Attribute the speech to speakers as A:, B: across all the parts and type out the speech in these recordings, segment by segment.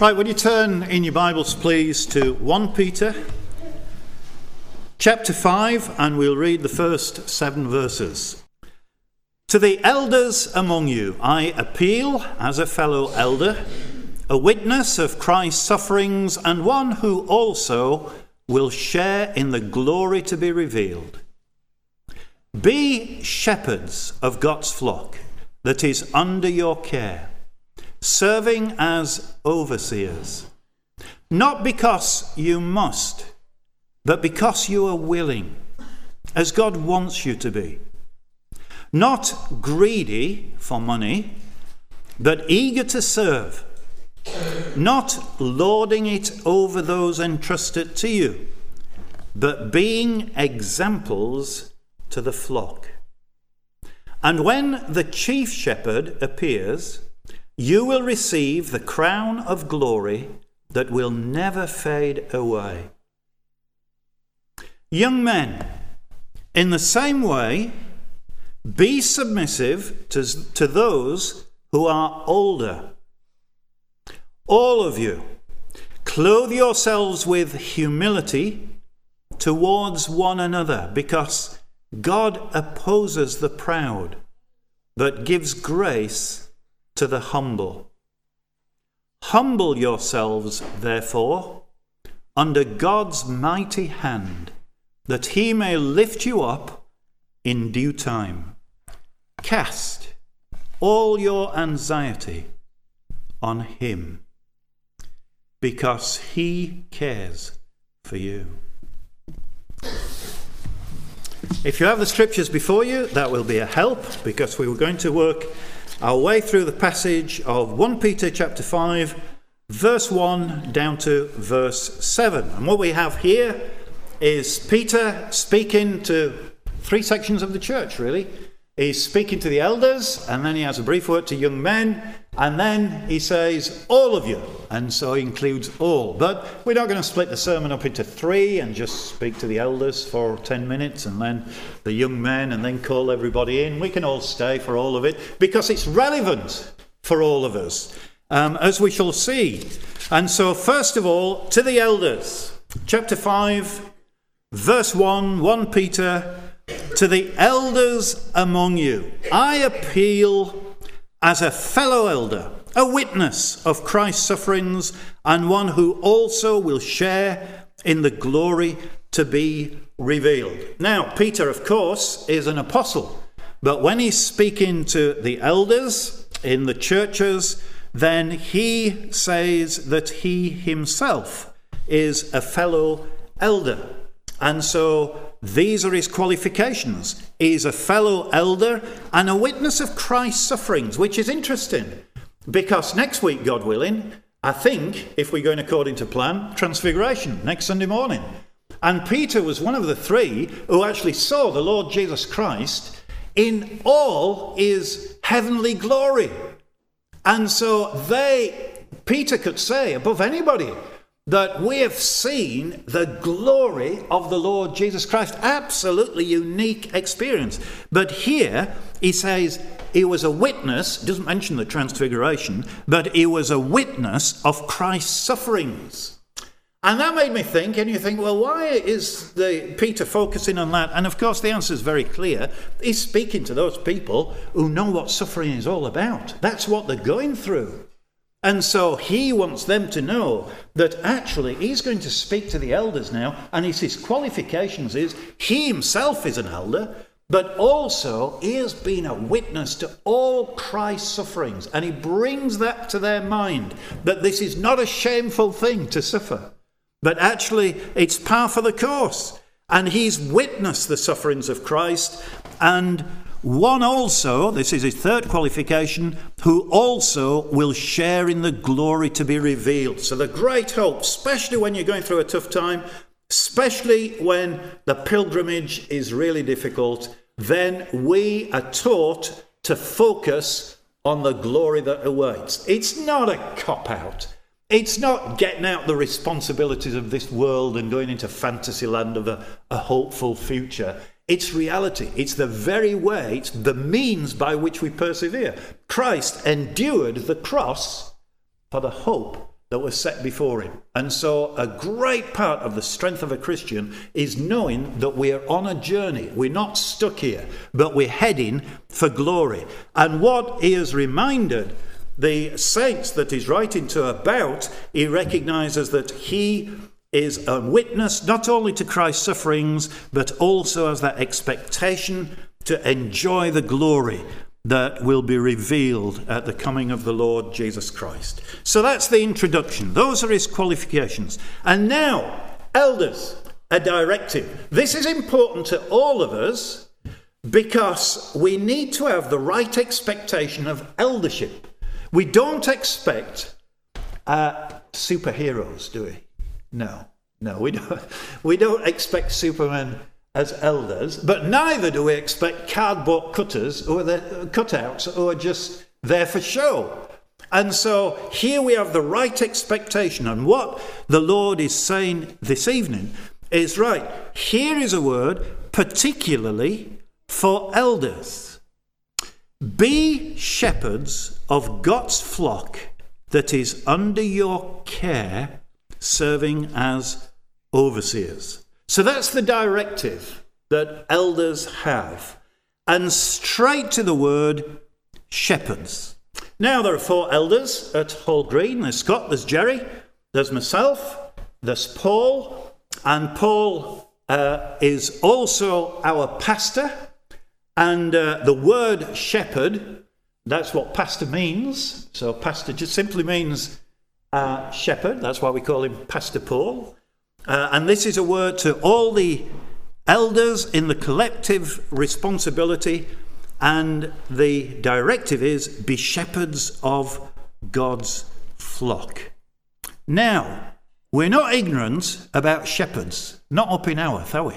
A: Right, would you turn in your Bibles, please, to 1 Peter chapter 5, and we'll read the first 7 verses. To the elders among you, I appeal as a fellow elder, a witness of Christ's sufferings, and one who also will share in the glory to be revealed. Be shepherds of God's flock that is under your care, serving as overseers, not because you must, but because you are willing, as God wants you to be. Not greedy for money, but eager to serve, not lording it over those entrusted to you, but being examples to the flock. And when the chief shepherd appears, you will receive the crown of glory that will never fade away. Young men, in the same way, be submissive to those who are older. All of you, clothe yourselves with humility towards one another, because God opposes the proud, but gives grace to the humble. Humble yourselves, therefore, under God's mighty hand, that he may lift you up in due time. Cast all your anxiety on him, because he cares for you. If you have the scriptures before you, that will be a help, because we were going to work our way through the passage of 1 Peter chapter 5, verse 1 down to verse 7. And what we have here is Peter speaking to 3 sections of the church, really. He's speaking to the elders, and then he has a brief word to young men, and then he says, all of you, and so he includes all. But we're not going to split the sermon up into 3 and just speak to the elders for 10 minutes, and then the young men, and then call everybody in. We can all stay for all of it, because it's relevant for all of us, as we shall see. And so, first of all, to the elders, chapter 5, verse 1 Peter, to the elders among you, I appeal as a fellow elder, a witness of Christ's sufferings, and one who also will share in the glory to be revealed. Now, Peter, of course, is an apostle, but when he's speaking to the elders in the churches, then he says that he himself is a fellow elder. And so these are his qualifications. He's a fellow elder and a witness of Christ's sufferings, which is interesting, because next week, God willing, I think, if we're going according to plan, Transfiguration, next Sunday morning. And Peter was one of the 3 who actually saw the Lord Jesus Christ in all his heavenly glory. And so Peter could say above anybody that we have seen the glory of the Lord Jesus Christ. Absolutely unique experience. But here he says he was a witness, doesn't mention the Transfiguration, but he was a witness of Christ's sufferings. And that made me think, and you think, well, why is Peter focusing on that? And of course the answer is very clear. He's speaking to those people who know what suffering is all about. That's what they're going through. And so he wants them to know that actually he's going to speak to the elders now, and his qualifications is he himself is an elder, but also he has been a witness to all Christ's sufferings, and he brings that to their mind, that this is not a shameful thing to suffer, but actually it's par for the course, and he's witnessed the sufferings of Christ, and one also, this is his 3rd qualification, who also will share in the glory to be revealed. So the great hope, especially when you're going through a tough time, especially when the pilgrimage is really difficult, then we are taught to focus on the glory that awaits. It's not a cop-out. It's not getting out the responsibilities of this world and going into fantasy land of a hopeful future. It's reality. It's the very way, it's the means by which we persevere. Christ endured the cross for the hope that was set before him. And so a great part of the strength of a Christian is knowing that we are on a journey. We're not stuck here, but we're heading for glory. And what he has reminded the saints that he's writing to about, he recognizes that he is a witness not only to Christ's sufferings, but also as that expectation to enjoy the glory that will be revealed at the coming of the Lord Jesus Christ. So that's the introduction. Those are his qualifications. And now, elders, a directive. This is important to all of us because we need to have the right expectation of eldership. We don't expect superheroes, do we? No, we don't. We don't expect Superman as elders, but neither do we expect cardboard cutouts who are just there for show. And so here we have the right expectation. And what the Lord is saying this evening is, right, here is a word particularly for elders. Be shepherds of God's flock that is under your care, serving as overseers. So that's the directive that elders have. And straight to the word shepherds. Now there are 4 elders at Hall Green. There's Scott, there's Jerry, there's myself, there's Paul. And Paul is also our pastor. And the word shepherd, that's what pastor means. So pastor just simply means shepherd. That's why we call him Pastor Paul. And this is a word to all the elders in the collective responsibility, and the directive is be shepherds of God's flock. Now, we're not ignorant about shepherds, not up in Haworth, are we?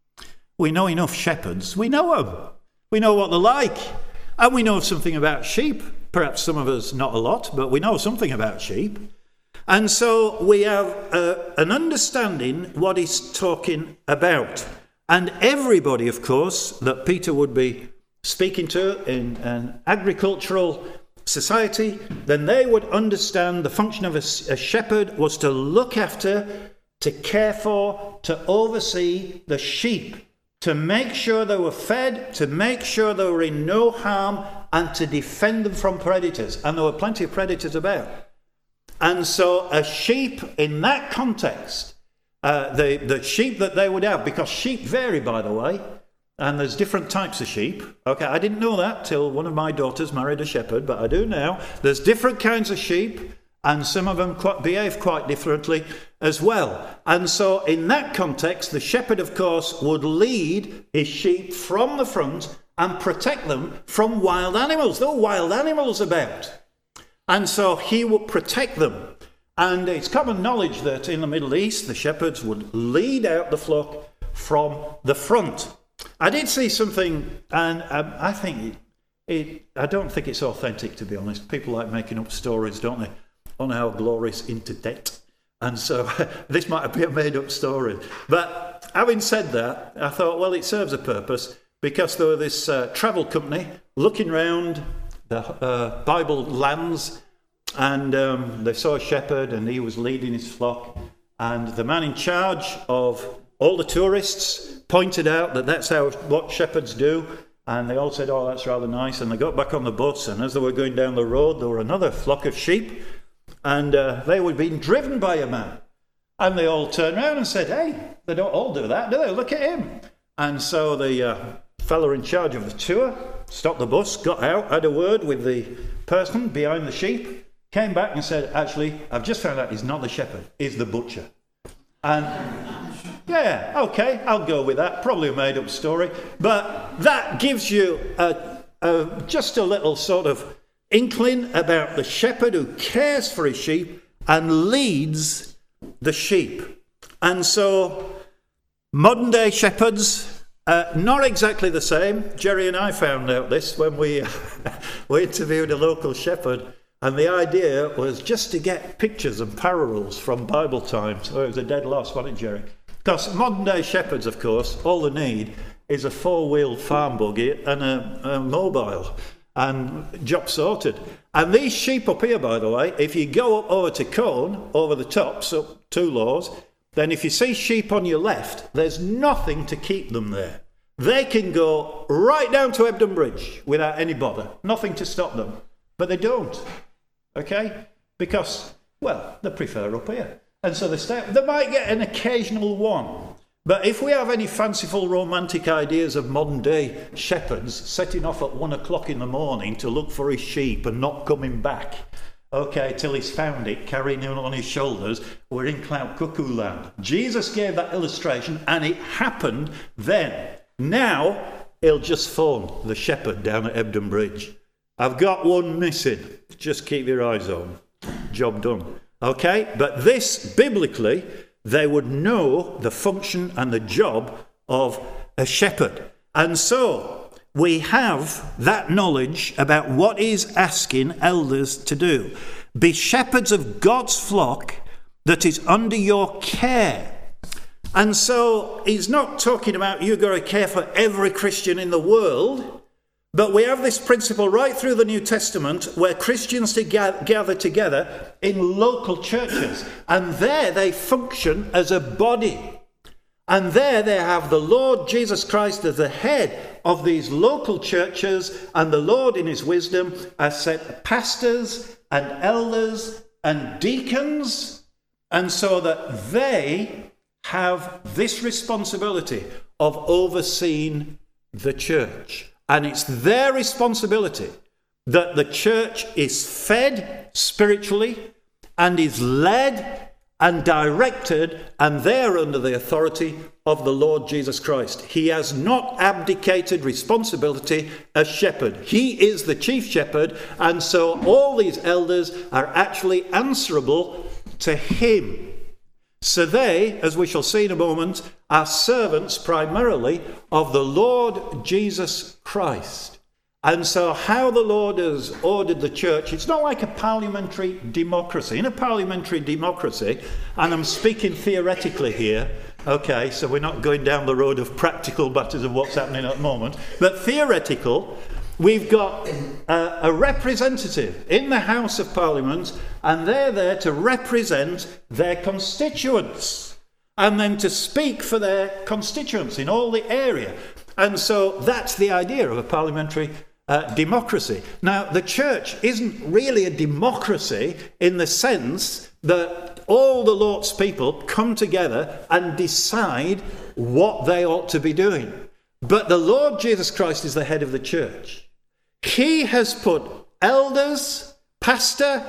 A: We know enough shepherds. We know them. We know what they're like. And we know something about sheep. Perhaps some of us not a lot, but we know something about sheep. And so we have an understanding what he's talking about. And everybody, of course, that Peter would be speaking to in an agricultural society, then they would understand the function of a shepherd was to look after, to care for, to oversee the sheep, to make sure they were fed, to make sure they were in no harm, and to defend them from predators. And there were plenty of predators about. And so a sheep in that context, the sheep that they would have, because sheep vary, by the way, and there's different types of sheep. Okay, I didn't know that till one of my daughters married a shepherd, but I do now. There's different kinds of sheep, and some of them behave quite differently as well. And so in that context, the shepherd, of course, would lead his sheep from the front and protect them from wild animals. There were wild animals about. And so he would protect them. And it's common knowledge that in the Middle East, the shepherds would lead out the flock from the front. I did see something, and I don't think it's authentic, to be honest. People like making up stories, don't they, on our glorious internet. And so this might be a made-up story. But having said that, I thought, well, it serves a purpose, because there was this travel company looking round the Bible lands, and they saw a shepherd, and he was leading his flock, and the man in charge of all the tourists pointed out that that's what shepherds do, and they all said, oh, that's rather nice, and they got back on the bus, and as they were going down the road, there were another flock of sheep, and they were being driven by a man, and they all turned around and said, hey, they don't all do that, do they? Look at him. And so the fella in charge of the tour stopped the bus, got out, had a word with the person behind the sheep, came back and said, actually, I've just found out he's not the shepherd, he's the butcher. And yeah, okay, I'll go with that. Probably a made-up story. But that gives you just a little sort of inkling about the shepherd who cares for his sheep and leads the sheep. And so modern-day shepherds, not exactly the same. Jerry and I found out this when we interviewed a local shepherd, and the idea was just to get pictures and parallels from Bible times. Oh, it was a dead loss, wasn't it, Jerry? Because modern-day shepherds, of course, all they need is a 4-wheeled farm buggy and a mobile. and job sorted. And these sheep up here, by the way, if you go up over to Colne, over the tops, up 2 Laws, then if you see sheep on your left, there's nothing to keep them there. They can go right down to Hebden Bridge without any bother. Nothing to stop them. But they don't. Okay? Because, well, they prefer up here. And so they stay. They might get an occasional one. But if we have any fanciful romantic ideas of modern day shepherds setting off at 1 o'clock in the morning to look for his sheep and not coming back, okay, till he's found it, carrying it on his shoulders, we're in cloud cuckoo land. Jesus gave that illustration and it happened then. Now, he'll just phone the shepherd down at Hebden Bridge. I've got one missing. Just keep your eyes on. Job done. Okay, but this, biblically, they would know the function and the job of a shepherd. And so we have that knowledge about what he's asking elders to do. Be shepherds of God's flock that is under your care. And so he's not talking about you've got to care for every Christian in the world. But we have this principle right through the New Testament where Christians gather together in local churches. And there they function as a body. And there they have the Lord Jesus Christ as the head of these local churches. And the Lord in his wisdom has set pastors and elders and deacons. And so that they have this responsibility of overseeing the church. And it's their responsibility that the church is fed spiritually and is led and directed, and they're under the authority of the Lord Jesus Christ. He has not abdicated responsibility as shepherd. He is the chief shepherd, and so all these elders are actually answerable to him. So they, as we shall see in a moment, are servants primarily of the Lord Jesus Christ. And so how the Lord has ordered the church, it's not like a parliamentary democracy. In a parliamentary democracy, and I'm speaking theoretically here, okay, so we're not going down the road of practical matters of what's happening at the moment, but theoretical, we've got a representative in the House of Parliament, and they're there to represent their constituents and then to speak for their constituents in all the area. And so that's the idea of a parliamentary democracy. Now, the church isn't really a democracy in the sense that all the Lord's people come together and decide what they ought to be doing. But the Lord Jesus Christ is the head of the church. He has put elders, pastors,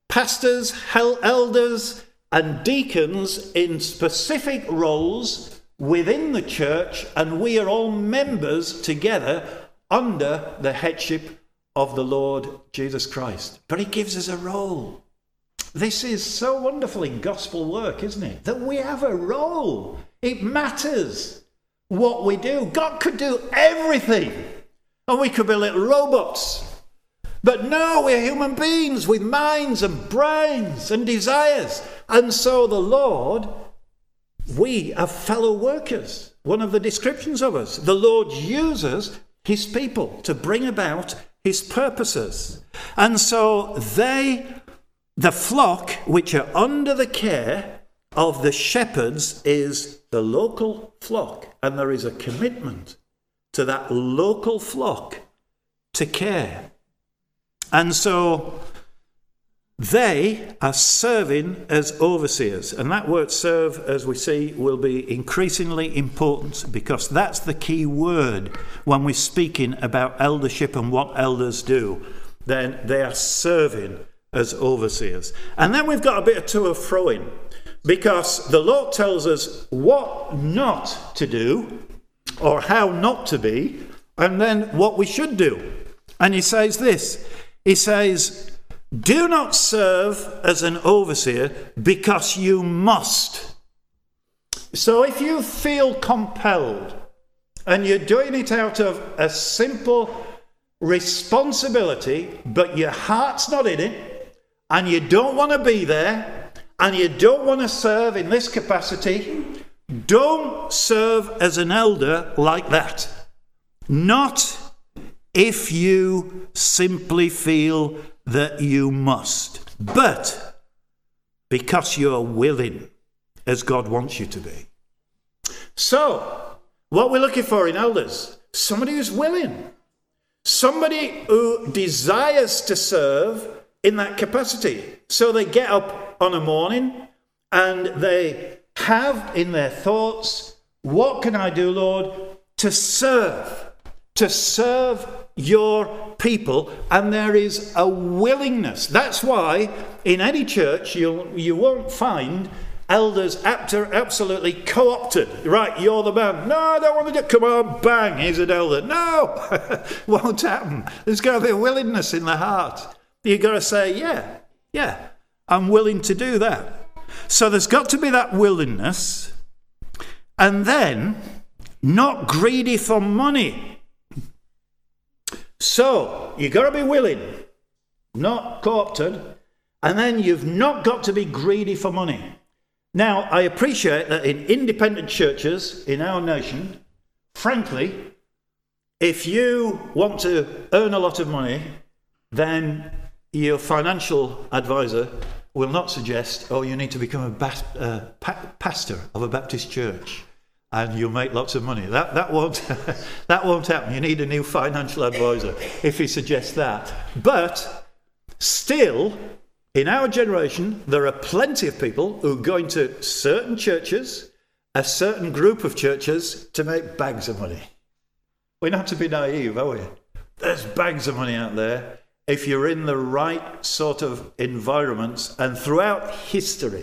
A: elders, and deacons in specific roles within the church, and we are all members together under the headship of the Lord Jesus Christ. But he gives us a role. This is so wonderful in gospel work, isn't it? That we have a role. It matters what we do. God could do everything. And we could be little robots. But no, we're human beings with minds and brains and desires. And so the Lord, we are fellow workers. One of the descriptions of us. The Lord uses his people to bring about his purposes. And so the flock which are under the care of the shepherds is the local flock. And there is a commitment to that local flock to care. And so they are serving as overseers. And that word serve, as we see, will be increasingly important because that's the key word when we're speaking about eldership and what elders do. Then they are serving as overseers. And then we've got a bit of to and fro in because the Lord tells us what not to do or how not to be, and then what we should do. And he says this, he says, do not serve as an overseer because you must. So if you feel compelled and you're doing it out of a simple responsibility, but your heart's not in it, and you don't want to be there, and you don't want to serve in this capacity, don't serve as an elder like that. Not if you simply feel that you must, but because you're willing, as God wants you to be. So, what we're looking for in elders, somebody who's willing, somebody who desires to serve in that capacity. So they get up on a morning and they have in their thoughts, what can I do, Lord, to serve your people? And there is a willingness. That's why in any church you won't find elders absolutely co-opted. Right, you're the man. No, I don't want to do it. Come on, bang, he's an elder. No, won't happen. There's got to be a willingness in the heart. You've got to say, yeah, I'm willing to do that. So there's got to be that willingness. And then, not greedy for money. So, you've got to be willing, not co-opted. And then you've not got to be greedy for money. Now, I appreciate that in independent churches in our nation, frankly, if you want to earn a lot of money, then your financial advisor will not suggest, you need to become a pastor of a Baptist church and you'll make lots of money. That won't that won't happen. You need a new financial advisor if he suggests that. But still, in our generation, there are plenty of people who go into certain churches, a certain group of churches, to make bags of money. We're not to be naive, are we? There's bags of money out there if you're in the right sort of environments. And throughout history,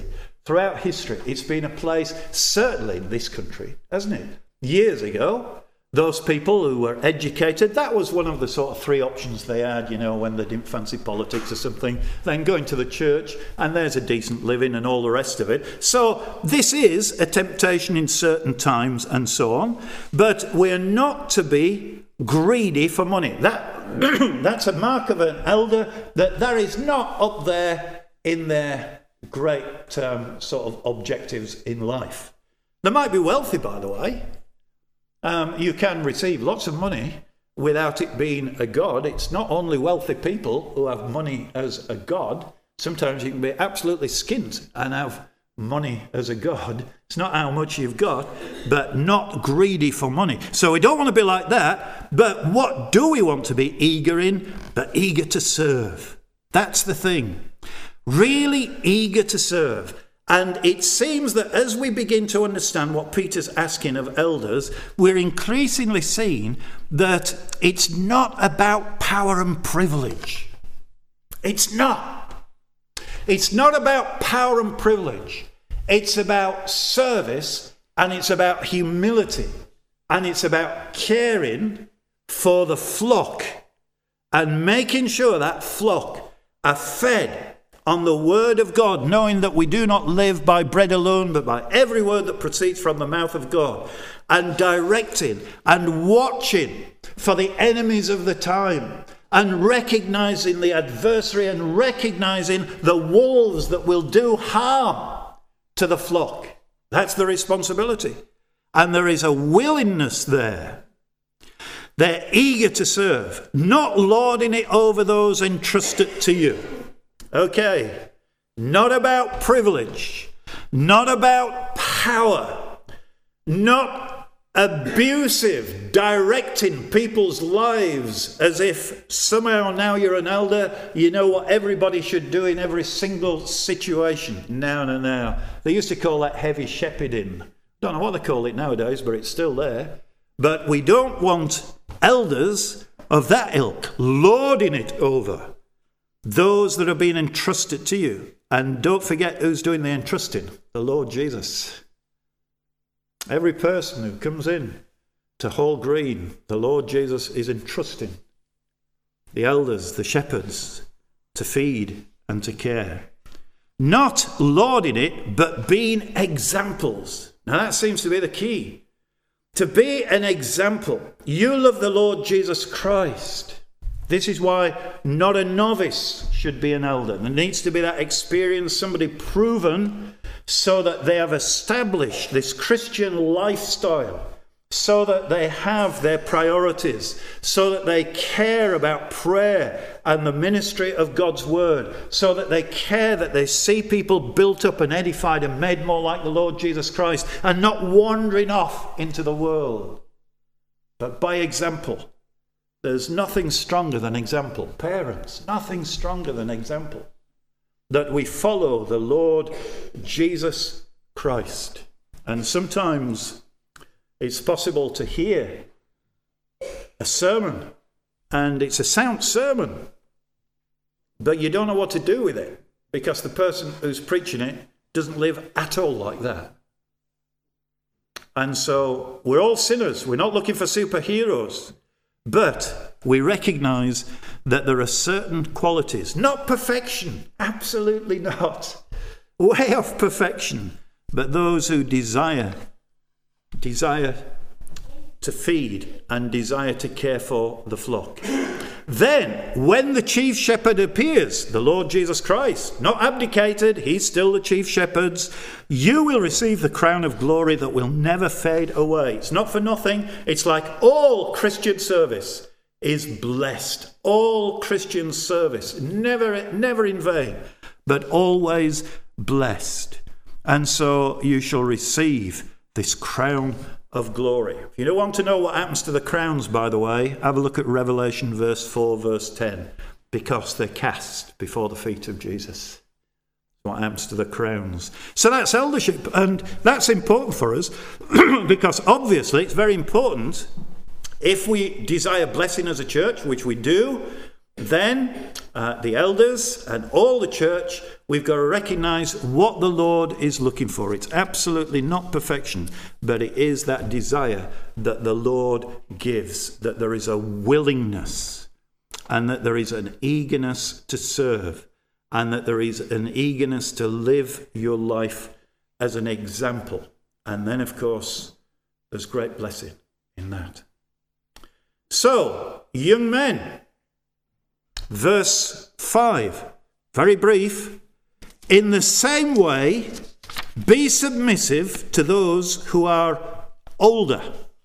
A: it's been a place, certainly in this country, hasn't it? Years ago, those people who were educated, that was one of the sort of three options they had, when they didn't fancy politics or something, then going to the church, and there's a decent living and all the rest of it. So this is a temptation in certain times and so on, but we're not to be greedy for money. That's a mark of an elder, that is not up there in their great sort of objectives in life. They might be wealthy, by the way. You can receive lots of money without it being a god. It's not only wealthy people who have money as a god. Sometimes you can be absolutely skint and have money as a god. It's not how much you've got, but not greedy for money. So we don't want to be like that. But what do we want to be eager in? But eager to serve. That's the thing. Really eager to serve. And it seems that as we begin to understand what Peter's asking of elders, we're increasingly seeing that it's not about power and privilege. It's not. It's not about power and privilege. It's about service, and it's about humility, and it's about caring for the flock and making sure that flock are fed on the word of God, knowing that we do not live by bread alone, but by every word that proceeds from the mouth of God, and directing and watching for the enemies of the time, and recognizing the adversary, and recognizing the wolves that will do harm to the flock. That's the responsibility. And there is a willingness there. They're eager to serve, not lording it over those entrusted to you. Okay, not about privilege, not about power, not abusive, directing people's lives as if somehow now you're an elder, you know what everybody should do in every single situation. No. They used to call that heavy shepherding. Don't know what they call it nowadays, but it's still there. But we don't want elders of that ilk lording it over those that are being entrusted to you. And don't forget who's doing the entrusting, the Lord Jesus. Every person who comes in to Hall Green, the Lord Jesus is entrusting the elders, the shepherds, to feed and to care. Not lording it, but being examples. Now that seems to be the key. To be an example. You love the Lord Jesus Christ. This is why not a novice should be an elder. There needs to be that experience, somebody proven, so that they have established this Christian lifestyle, so that they have their priorities, so that they care about prayer and the ministry of God's word, so that they care that they see people built up and edified and made more like the Lord Jesus Christ and not wandering off into the world, but by example. There's nothing stronger than example. Parents, nothing stronger than example. That we follow the Lord Jesus Christ. And sometimes it's possible to hear a sermon, and it's a sound sermon, but you don't know what to do with it because the person who's preaching it doesn't live at all like that. And so we're all sinners. We're not looking for superheroes, but we recognize that there are certain qualities, not perfection, absolutely not, way off perfection, but those who desire to feed and desire to care for the flock. Then, when the chief shepherd appears, the Lord Jesus Christ, not abdicated, he's still the chief shepherd, you will receive the crown of glory that will never fade away. It's not for nothing. It's like all Christian service is blessed. All Christian service, never in vain, but always blessed. And so you shall receive this crown of glory. If you don't want to know what happens to the crowns, by the way, have a look at Revelation verse 4, verse 10, because they're cast before the feet of Jesus. What happens to the crowns? So that's eldership, and that's important for us because obviously it's very important. If we desire blessing as a church, which we do, then the elders and all the church, we've got to recognize what the Lord is looking for. It's absolutely not perfection, but it is that desire that the Lord gives, that there is a willingness and that there is an eagerness to serve and that there is an eagerness to live your life as an example. And then, of course, there's great blessing in that. So, young men, verse 5, very brief. In the same way, be submissive to those who are older.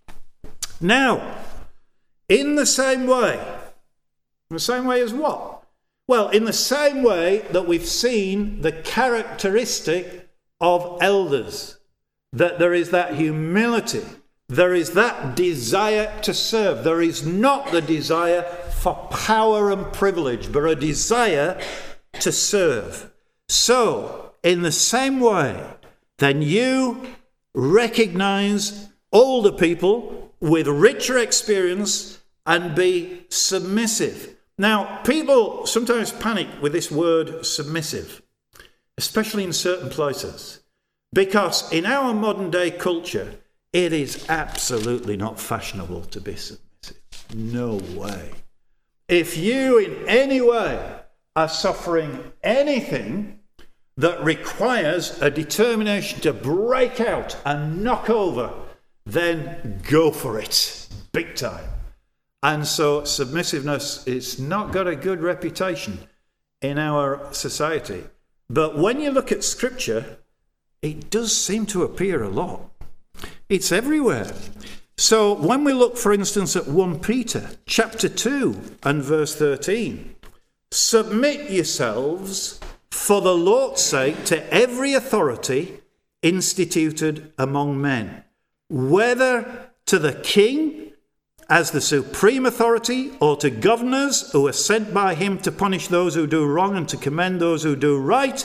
A: Now, in the same way. In the same way as what? Well, in the same way that we've seen the characteristic of elders, that there is that humility, there is that desire to serve. There is not the desire for power and privilege, but a desire to serve. So, in the same way, then you recognize older people with richer experience and be submissive. Now, people sometimes panic with this word submissive, especially in certain places, because in our modern day culture, it is absolutely not fashionable to be submissive. No way. If you in any way are suffering anything that requires a determination to break out and knock over, then go for it, big time. And so submissiveness is not got a good reputation in our society. But when you look at Scripture, it does seem to appear a lot. It's everywhere. So when we look, for instance, at 1 Peter chapter 2 and verse 13, submit yourselves for the Lord's sake to every authority instituted among men, whether to the king as the supreme authority or to governors who are sent by him to punish those who do wrong and to commend those who do right,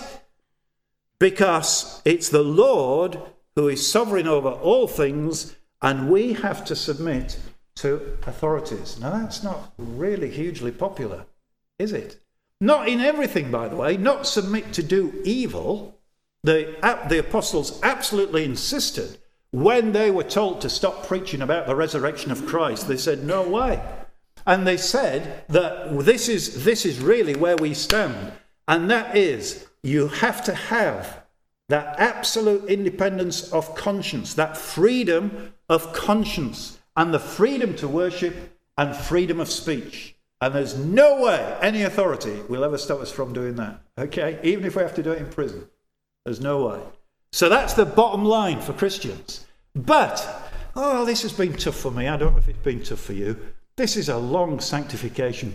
A: because it's the Lord who is sovereign over all things, and we have to submit to authorities. Now, that's not really hugely popular, is it? Not in everything, by the way. Not submit to do evil. The apostles absolutely insisted when they were told to stop preaching about the resurrection of Christ. They said, no way. And they said that this is really where we stand. And that is, you have to have that absolute independence of conscience, that freedom of conscience, and the freedom to worship and freedom of speech. And there's no way any authority will ever stop us from doing that. Okay? Even if we have to do it in prison. There's no way. So that's the bottom line for Christians. But oh, this has been tough for me. I don't know if it's been tough for you. This is a long sanctification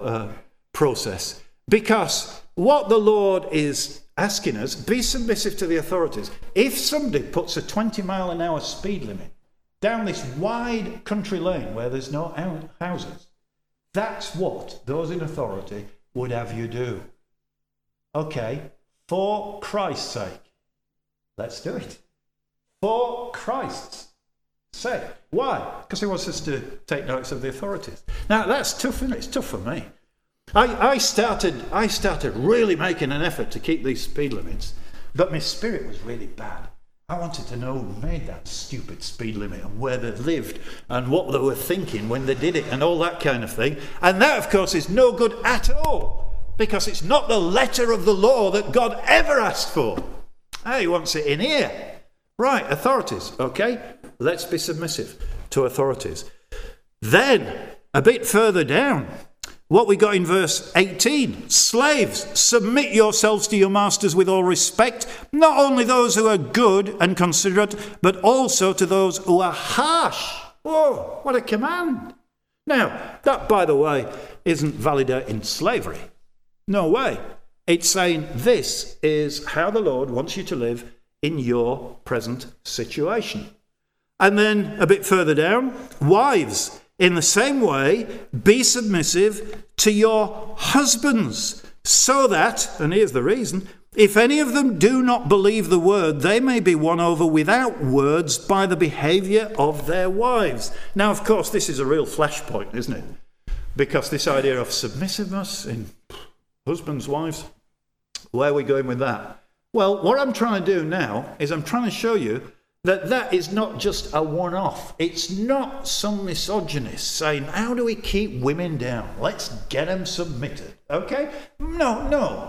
A: process, because what the Lord is asking us, be submissive to the authorities. If somebody puts a 20-mile-an-hour speed limit down this wide country lane where there's no houses, that's what those in authority would have you do. Okay, for Christ's sake, let's do it. For Christ's sake. Why? Because he wants us to take notice of the authorities. Now, that's tough, isn't it? It's tough for me. I started really making an effort to keep these speed limits, but my spirit was really bad. I wanted to know who made that stupid speed limit and where they lived and what they were thinking when they did it and all that kind of thing. And that, of course, is no good at all, because it's not the letter of the law that God ever asked for. He wants it in here. Right, authorities, okay? Let's be submissive to authorities. Then, a bit further down, what we got in verse 18, slaves, submit yourselves to your masters with all respect, not only those who are good and considerate, but also to those who are harsh. Oh, what a command. Now, that, by the way, isn't validating slavery. No way. It's saying this is how the Lord wants you to live in your present situation. And then a bit further down, wives, in the same way, be submissive to your husbands, so that, and here's the reason, if any of them do not believe the word, they may be won over without words by the behaviour of their wives. Now, of course, this is a real flashpoint, isn't it? Because this idea of submissiveness in husbands, wives, where are we going with that? Well, what I'm trying to do now is I'm trying to show you that that is not just a one-off. It's not some misogynist saying, how do we keep women down? Let's get them submitted, okay? No.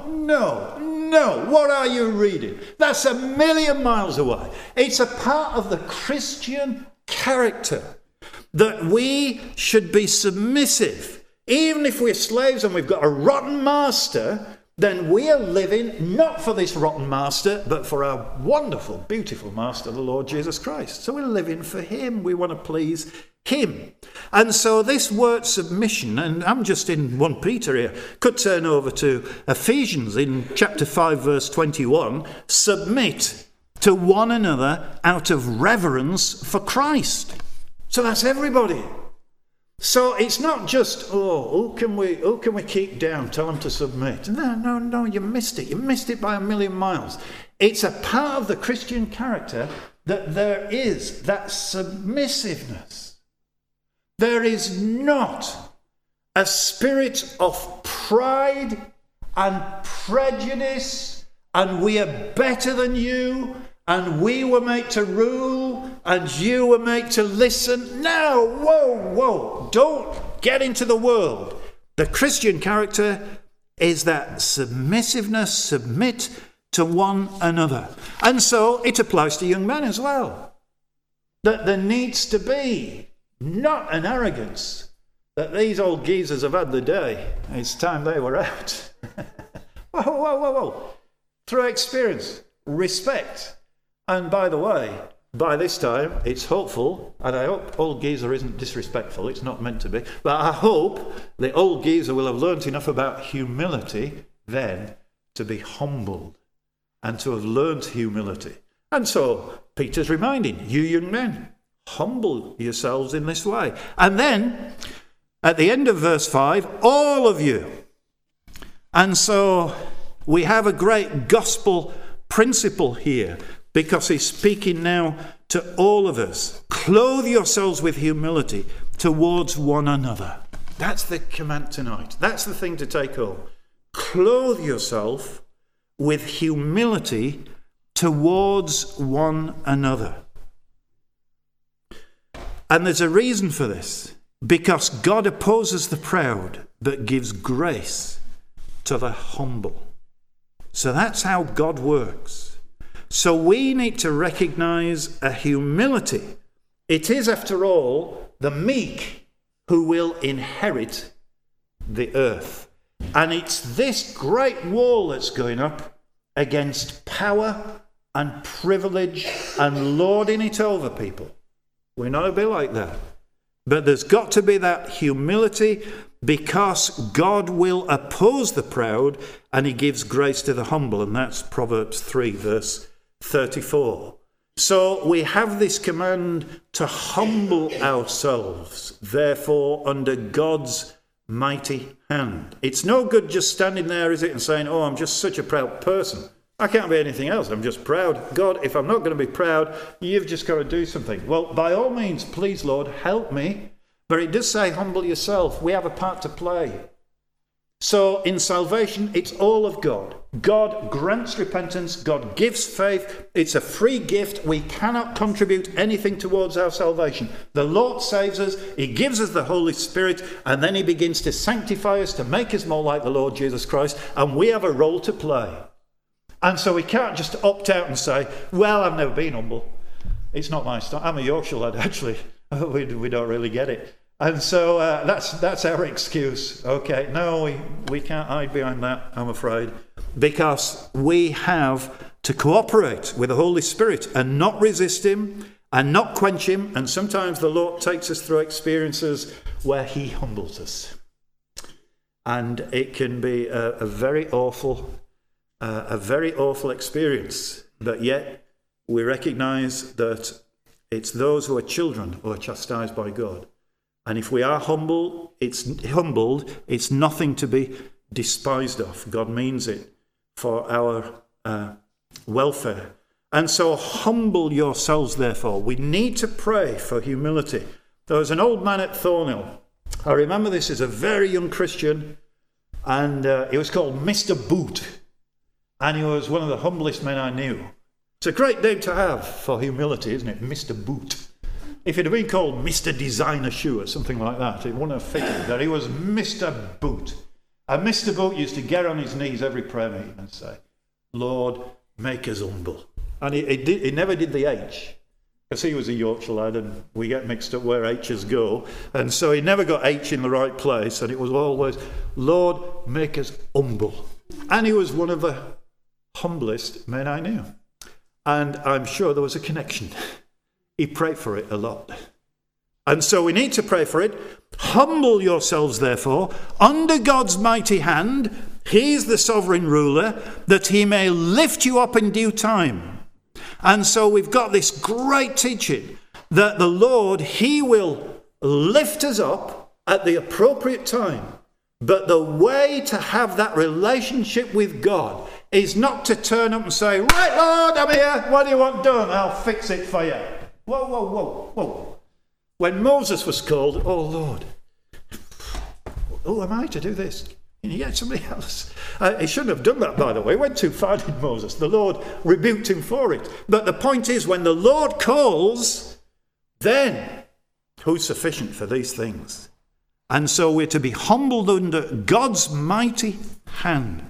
A: What are you reading? That's a million miles away. It's a part of the Christian character that we should be submissive. Even if we're slaves and we've got a rotten master, then we are living not for this rotten master, but for our wonderful, beautiful master, the Lord Jesus Christ. So we're living for him. We want to please him. And so this word submission, and I'm just in 1 Peter here, could turn over to Ephesians in chapter 5, verse 21. Submit to one another out of reverence for Christ. So that's everybody. So it's not just, who can we keep down? Tell them to submit. No, you missed it. You missed it by a million miles. It's a part of the Christian character that there is that submissiveness. There is not a spirit of pride and prejudice and we are better than you and we were made to rule and you were made to listen. No, whoa, don't get into the world. The Christian character is that submissiveness, submit to one another. And so it applies to young men as well. That there needs to be not an arrogance that these old geezers have had the day. It's time they were out. Whoa. Through experience, respect. And by the way, by this time, it's hopeful, and I hope old geezer isn't disrespectful, it's not meant to be, but I hope the old geezer will have learnt enough about humility then to be humbled and to have learnt humility. And so Peter's reminding you young men, humble yourselves in this way. And then at the end of verse 5, all of you. And so we have a great gospel principle here, because he's speaking now to all of us. Clothe yourselves with humility towards one another. That's the command tonight. That's the thing to take home. Clothe yourself with humility towards one another. And there's a reason for this. Because God opposes the proud, but gives grace to the humble. So that's how God works. So we need to recognize a humility. It is, after all, the meek who will inherit the earth. And it's this great wall that's going up against power and privilege and lording it over people. We're not a bit like that. But there's got to be that humility, because God will oppose the proud and he gives grace to the humble. And that's Proverbs 3, verse 34. So we have this command to humble ourselves, therefore, under God's mighty hand. It's no good just standing there, is it, and saying, oh, I'm just such a proud person. I can't be anything else. I'm just proud. God, if I'm not going to be proud, you've just got to do something. Well, by all means, please, Lord, help me. But it does say, humble yourself. We have a part to play. So in salvation, it's all of God. God grants repentance. God gives faith. It's a free gift. We cannot contribute anything towards our salvation. The Lord saves us. He gives us the Holy Spirit. And then he begins to sanctify us, to make us more like the Lord Jesus Christ. And we have a role to play. And so we can't just opt out and say, well, I've never been humble. It's not my style. I'm a Yorkshire lad, actually. We don't really get it. And so that's our excuse. Okay, no, we can't hide behind that, I'm afraid. Because we have to cooperate with the Holy Spirit and not resist him and not quench him. And sometimes the Lord takes us through experiences where he humbles us. And it can be a very awful experience. But yet we recognize that it's those who are children who are chastised by God. And if we are humbled, it's nothing to be despised of. God means it for our welfare. And so humble yourselves, therefore. We need to pray for humility. There was an old man at Thornhill. I remember this as a very young Christian, and he was called Mr. Boot. And he was one of the humblest men I knew. It's a great name to have for humility, isn't it? Mr. Boot. If it had been called Mr. Designer Shoe or something like that, it wouldn't have fitted. But he was Mr. Boot. And Mr. Boot used to get on his knees every prayer meeting and say, Lord, make us humble. And he never did the H, because he was a Yorkshire lad and we get mixed up where H's go. And so he never got H in the right place. And it was always, Lord, make us humble. And he was one of the humblest men I knew. And I'm sure there was a connection. He prayed for it a lot. And so we need to pray for it. Humble yourselves, therefore, under God's mighty hand. He is the sovereign ruler, that he may lift you up in due time. And so we've got this great teaching that the Lord, he will lift us up at the appropriate time. But the way to have that relationship with God is not to turn up and say, right, Lord, I'm here. What do you want done? I'll fix it for you. Whoa, whoa, whoa, whoa. When Moses was called, oh, Lord, who am I to do this? Can you get somebody else? He shouldn't have done that, by the way. He went too far, did Moses. The Lord rebuked him for it. But the point is, when the Lord calls, then who's sufficient for these things? And so we're to be humbled under God's mighty hand.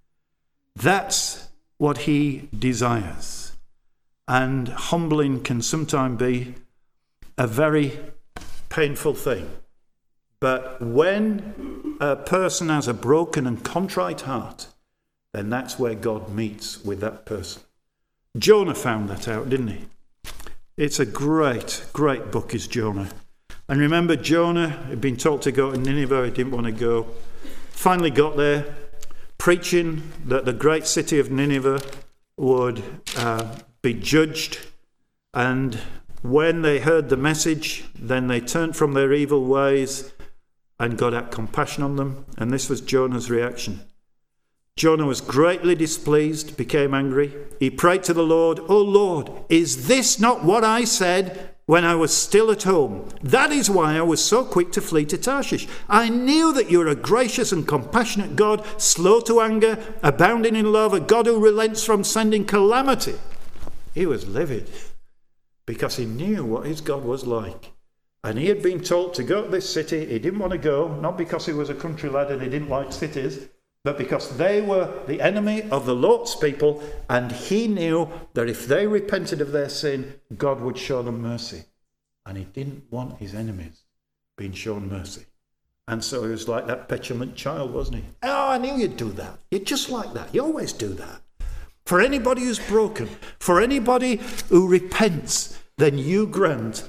A: That's what he desires. And humbling can sometimes be a very painful thing. But when a person has a broken and contrite heart, then that's where God meets with that person. Jonah found that out, didn't he? It's a great, great book, is Jonah. And remember, Jonah had been told to go to Nineveh. He didn't want to go. Finally got there, preaching that the great city of Nineveh would be judged. And when they heard the message, then they turned from their evil ways and God had compassion on them. And this was Jonah's reaction. Jonah was greatly displeased, became angry. He prayed to the Lord, "O Lord, is this not what I said when I was still at home? That is why I was so quick to flee to Tarshish. I knew that you are a gracious and compassionate God, slow to anger, abounding in love, a God who relents from sending calamity." He was livid because he knew what his God was like. And he had been told to go to this city. He didn't want to go, not because he was a country lad and he didn't like cities, but because they were the enemy of the Lord's people, and he knew that if they repented of their sin, God would show them mercy. And he didn't want his enemies being shown mercy. And so he was like that petulant child, wasn't he? "Oh, I knew you'd do that. You're just like that. You always do that." For anybody who's broken, for anybody who repents, then you grant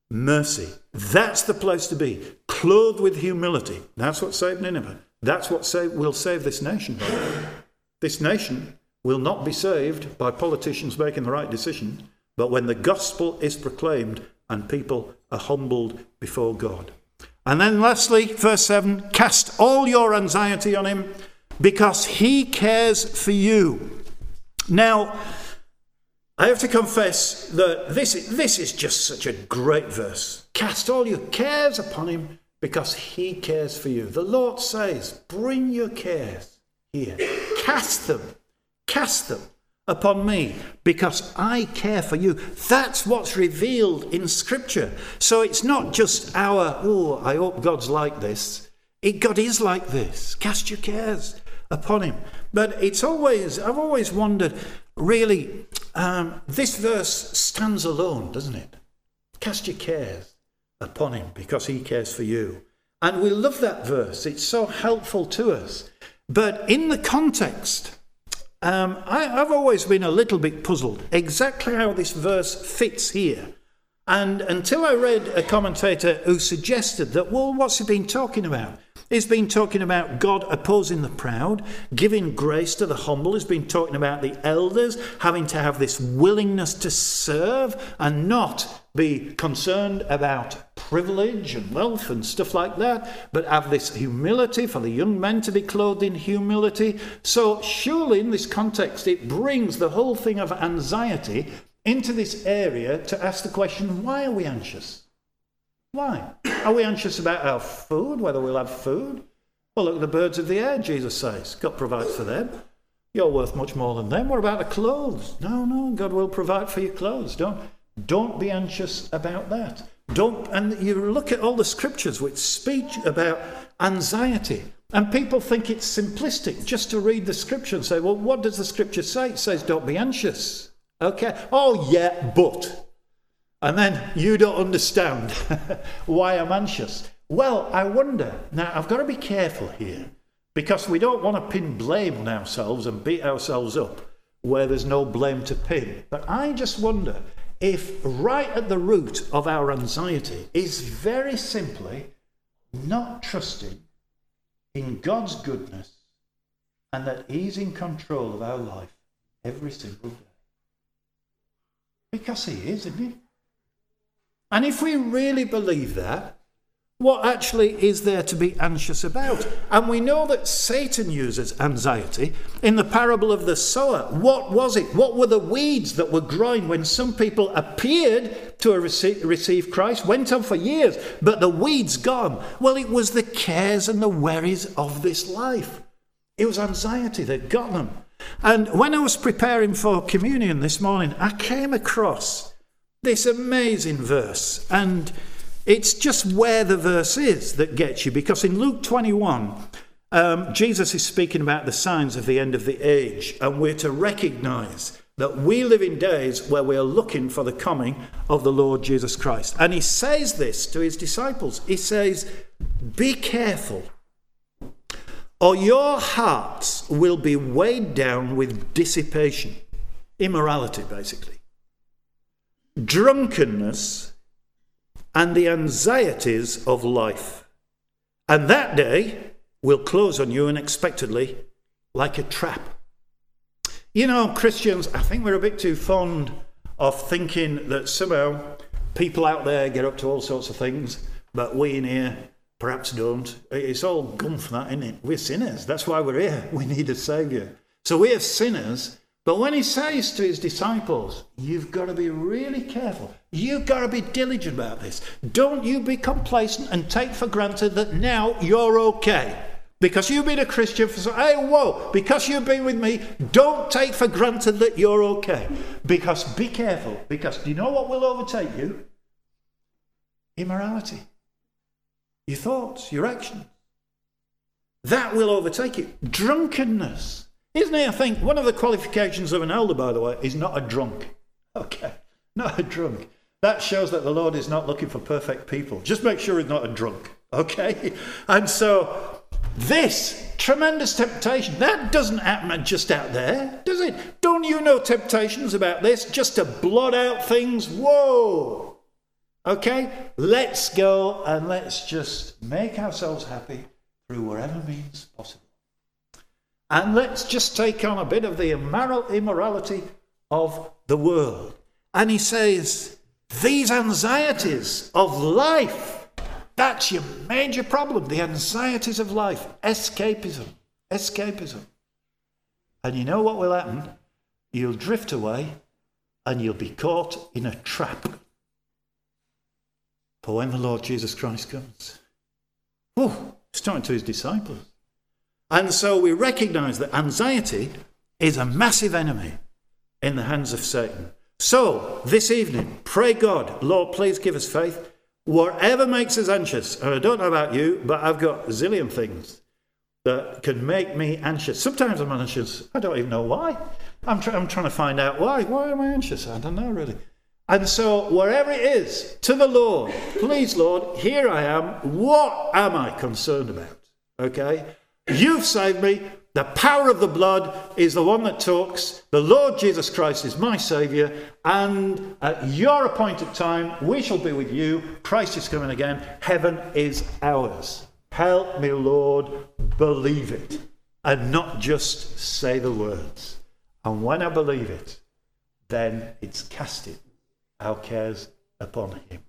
A: mercy. That's the place to be, clothed with humility. That's what saved Nineveh. That's what will save this nation. This nation will not be saved by politicians making the right decision, but when the gospel is proclaimed and people are humbled before God. And then lastly, verse 7, cast all your anxiety on him because he cares for you. Now, I have to confess that this is just such a great verse. Cast all your cares upon him because he cares for you. The Lord says, bring your cares here. Cast them upon me because I care for you. That's what's revealed in Scripture. So it's not just our, I hope God's like this. God is like this. Cast your cares upon him. But I've always wondered, really, this verse stands alone, doesn't it? Cast your cares upon him because he cares for you. And we love that verse. It's so helpful to us. But in the context, I've always been a little bit puzzled exactly how this verse fits here. And until I read a commentator who suggested that, well, what's he been talking about? He's been talking about God opposing the proud, giving grace to the humble. He's been talking about the elders having to have this willingness to serve and not be concerned about privilege and wealth and stuff like that, but have this humility for the young men to be clothed in humility. So surely in this context, it brings the whole thing of anxiety into this area to ask the question, why are we anxious? Why? Are we anxious about our food, whether we'll have food? Well, look at the birds of the air, Jesus says. God provides for them. You're worth much more than them. What about the clothes? No, God will provide for your clothes. Don't be anxious about that. And you look at all the scriptures which speak about anxiety, and people think it's simplistic just to read the scripture and say, well, what does the scripture say? It says, don't be anxious. Okay. Oh, yeah, but. And then you don't understand why I'm anxious. Well, I wonder. Now, I've got to be careful here because we don't want to pin blame on ourselves and beat ourselves up where there's no blame to pin. But I just wonder if right at the root of our anxiety is very simply not trusting in God's goodness and that he's in control of our life every single day. Because he is, isn't he? And if we really believe that, what actually is there to be anxious about? And we know that Satan uses anxiety. In the parable of the sower, what was it? What were the weeds that were growing when some people appeared to receive Christ, went on for years, but the weeds gone? Well, it was the cares and the worries of this life. It was anxiety that got them. And when I was preparing for communion this morning, I came across this amazing verse, and it's just where the verse is that gets you, because in Luke 21 Jesus is speaking about the signs of the end of the age, and we're to recognize that we live in days where we are looking for the coming of the Lord Jesus Christ. And he says this to his disciples. He says, be careful, or your hearts will be weighed down with dissipation, immorality basically, drunkenness, and the anxieties of life. And that day will close on you unexpectedly like a trap. You know, Christians, I think we're a bit too fond of thinking that somehow people out there get up to all sorts of things, but we in here perhaps don't. It's all gone for that, isn't it? We're sinners. That's why we're here. We need a saviour. So we're sinners. But when he says to his disciples, you've got to be really careful. You've got to be diligent about this. Don't you be complacent and take for granted that now you're okay. Because you've been a Christian for because you've been with me, don't take for granted that you're okay. Because be careful. Because do you know what will overtake you? Immorality. Your thoughts, your actions. That will overtake you. Drunkenness. Isn't it? I think one of the qualifications of an elder, by the way, is not a drunk. Okay, not a drunk. That shows that the Lord is not looking for perfect people. Just make sure he's not a drunk. Okay? And so this tremendous temptation, that doesn't happen just out there, does it? Don't you know temptations about this? Just to blot out things? Whoa! Okay? Let's go and let's just make ourselves happy through whatever means possible. And let's just take on a bit of the immorality of the world. And he says, these anxieties of life, that's your major problem, the anxieties of life, escapism. And you know what will happen? You'll drift away and you'll be caught in a trap. For when the Lord Jesus Christ comes, he's talking to his disciples. And so we recognize that anxiety is a massive enemy in the hands of Satan. So this evening, pray God, Lord, please give us faith. Whatever makes us anxious, and I don't know about you, but I've got a zillion things that can make me anxious. Sometimes I'm anxious. I don't even know why. I'm trying to find out why. Why am I anxious? I don't know really. And so wherever it is, to the Lord, please, Lord, here I am. What am I concerned about? Okay? You've saved me. The power of the blood is the one that talks. The Lord Jesus Christ is my Saviour. And at your appointed time, we shall be with you. Christ is coming again. Heaven is ours. Help me, Lord, believe it. And not just say the words. And when I believe it, then it's casting our cares upon him.